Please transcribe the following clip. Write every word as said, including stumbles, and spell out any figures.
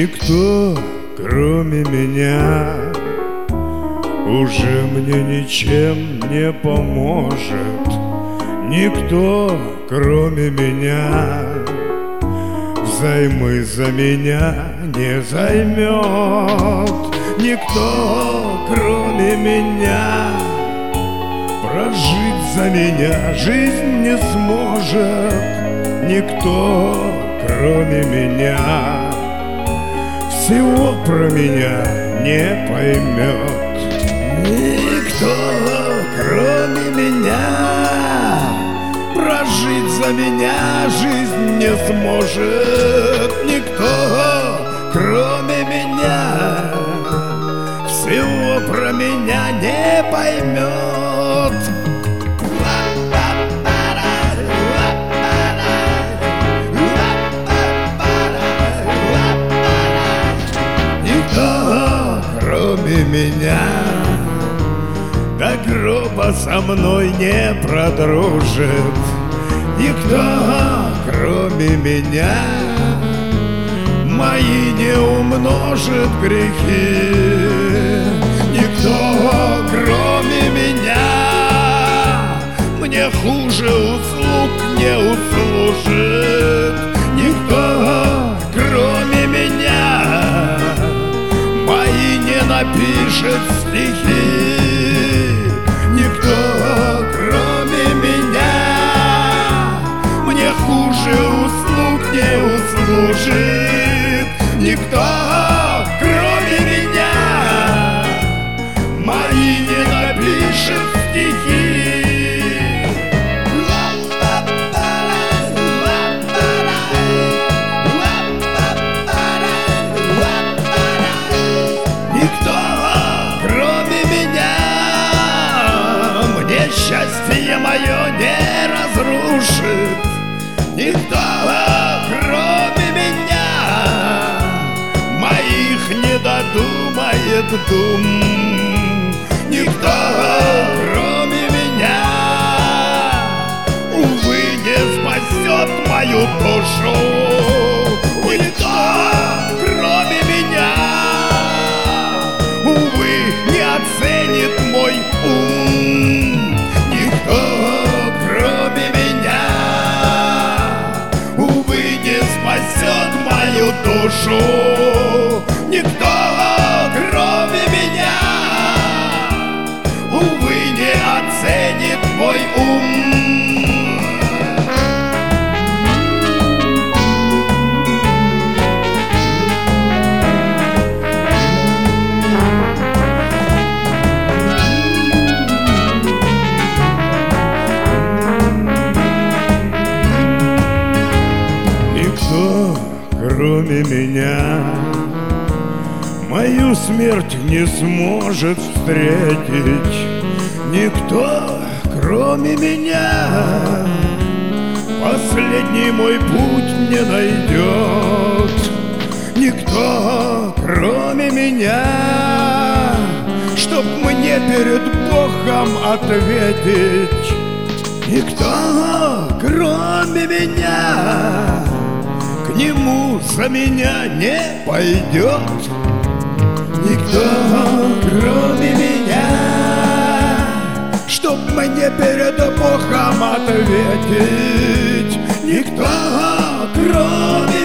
Никто, кроме меня, уже мне ничем не поможет. Никто, кроме меня, взаймы за меня не займет. Никто, кроме меня, прожить за меня жизнь не сможет. Никто, кроме меня, всего про меня не поймет. Никто, кроме меня, прожить за меня жизнь не сможет. Никто, кроме меня, всего про меня не поймет. Никто, кроме меня, до гроба со мной не продружит. Никто, кроме меня, мои не умножит грехи. Никто, кроме меня, мне хуже услуг не услужит. Никто, кроме меня, мои не напишет стихи. Никто, кроме меня, мне хуже услуг не услужит. Никто, кроме меня, мои не напишет стихи. Никто, кроме меня, мне счастье мое не разрушит. Никто, кроме меня, моих не додумает дум. Никто, кроме меня, увы, не спасет мою душу. Никто, кроме меня, увы, не оценит мой ум. Никто, кроме меня, увы, не спасет мою душу. Никто, кроме меня, увы, не оценит мой ум. Никто, кроме меня, мою смерть не сможет встретить. Никто, кроме меня, последний мой путь не найдет. Никто, кроме меня, чтоб мне перед Богом ответить. Никто, кроме меня, к нему за меня не пойдет. Никто, кроме меня, чтоб мне перед Богом ответить. Никто, кроме